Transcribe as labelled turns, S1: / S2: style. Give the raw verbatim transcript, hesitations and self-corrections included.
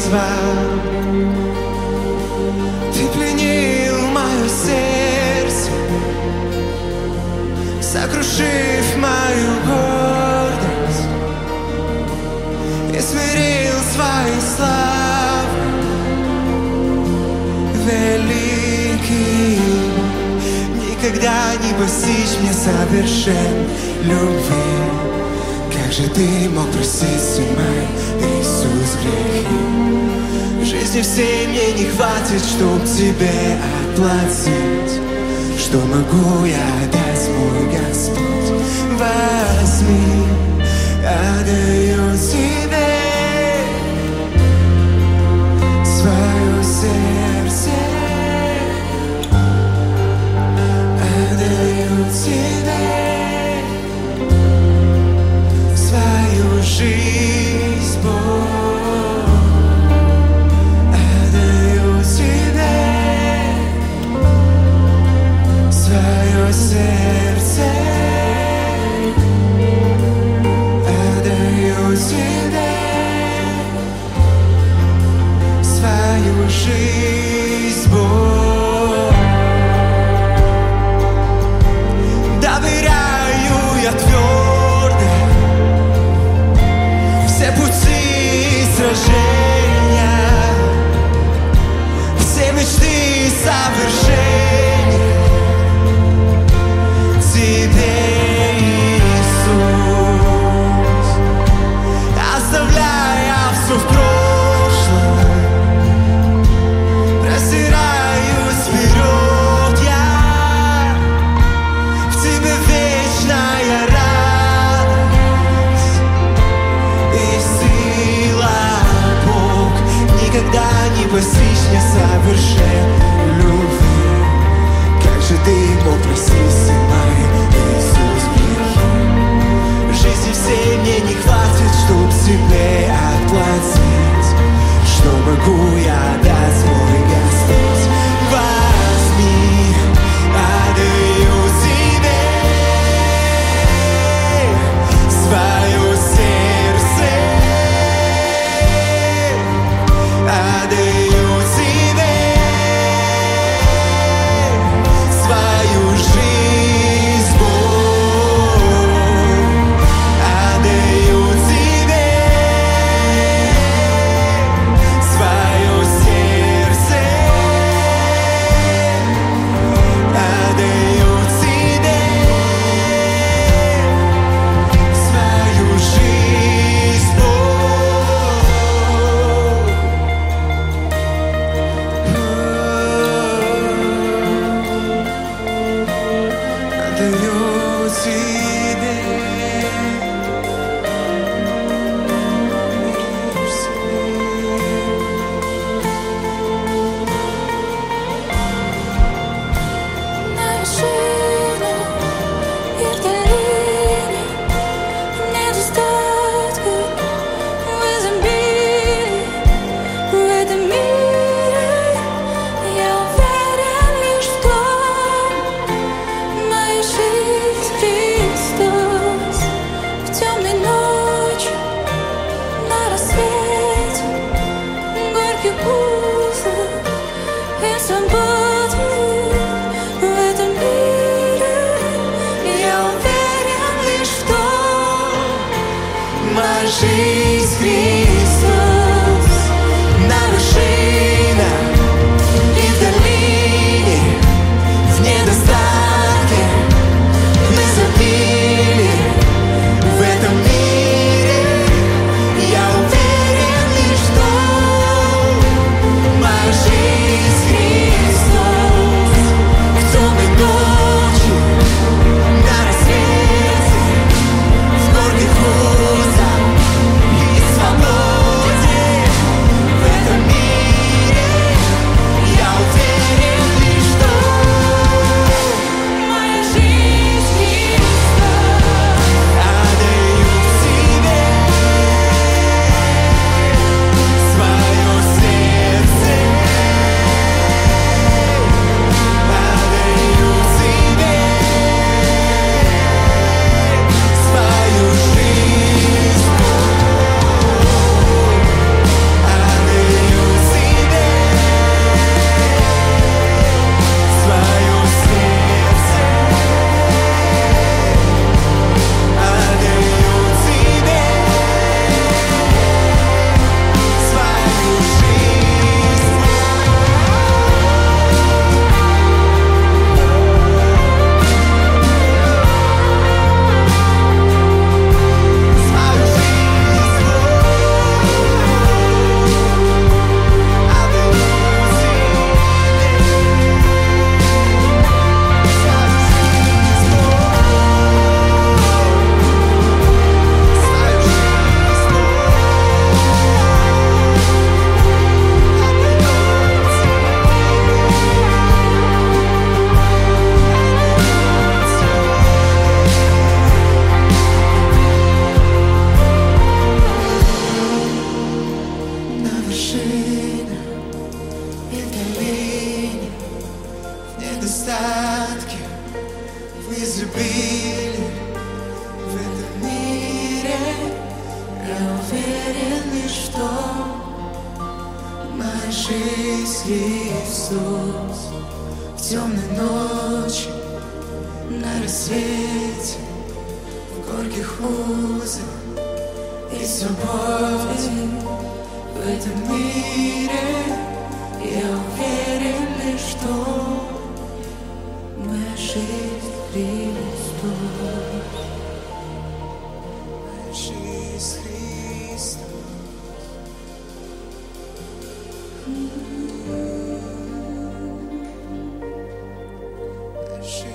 S1: звал. Ты пленил мое сердце, сокрушив мою гордость, и смирил своей славой великий. Никогда не постичь мне совершен любви. Как же ты мог простить мой Иисус грехи? В жизни всей мне не хватит, чтоб тебе отплатить. Что могу я дать, мой Господь? Возьми, отдаю тебе свое сердце, отдаю тебе свою жизнь, Бог, отдаю тебе свое сердце, отдаю тебе свою жизнь, Бог. Доверяю я твердо все пути сражения, все мечты совершения тебе, Иисус. Оставляя все в прошлом, простираюсь вперед я, в тебе вечная радость и сила, Бог. Никогда не постичь мне совершен любви. недостатки, в изобилии в этом мире. Я уверен лишь в том, моя жизнь Христос. В темной ночи, на рассвете, в горьких узах и свободе в этом мире. Я уверен лишь в том, моя жизнь Христос. Моя жизнь Христос. Моя жизнь